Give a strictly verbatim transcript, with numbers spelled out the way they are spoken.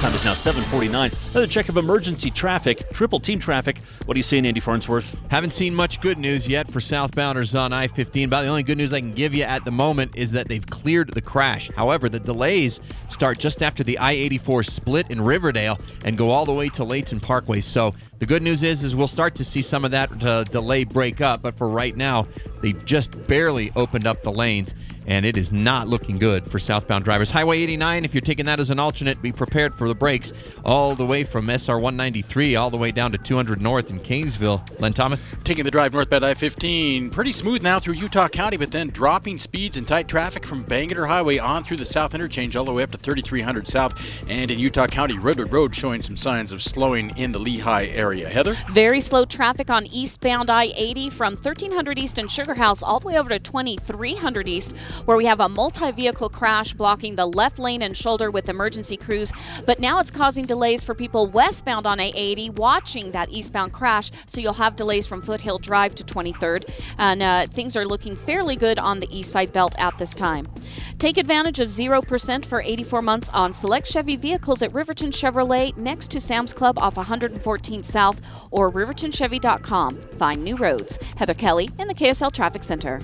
time is now seven forty-nine. Another check of emergency traffic, triple team traffic. What are you seeing, Andy Farnsworth? Haven't seen much good news yet for southbounders on I fifteen. About the only good news I can give you at the moment is that they've cleared the crash. However, the delays start just after the I eighty-four split in Riverdale and go all the way to Layton Parkway. So the good news is, is we'll start to see some of that uh, delay break up. But for right now, they've just barely opened up the lanes, and it is not looking good for southbound drivers. Highway eighty-nine, if you're taking that as an alternate, be prepared for the brakes all the way from S R one ninety-three all the way down to two hundred North in Kingsville. Len Thomas? Taking the drive northbound I fifteen. Pretty smooth now through Utah County, but then dropping speeds and tight traffic from Bangerter Highway on through the south interchange all the way up to thirty-three hundred South. And in Utah County, Redwood Road showing some signs of slowing in the Lehigh area. Heather? Very slow traffic on eastbound I eighty from thirteen hundred East and Sugar House all the way over to twenty-three hundred East, where we have a multi-vehicle crash blocking the left lane and shoulder with emergency crews. But now it's causing delays for people westbound on I eighty watching that eastbound crash, so you'll have delays from Foothill Drive to twenty-third. And uh, things are looking fairly good on the east side belt at this time. Take advantage of zero percent for eighty-four months on select Chevy vehicles at Riverton Chevrolet next to Sam's Club off one fourteenth South or riverton chevy dot com. Find new roads. Heather Kelly in the K S L Traffic Center.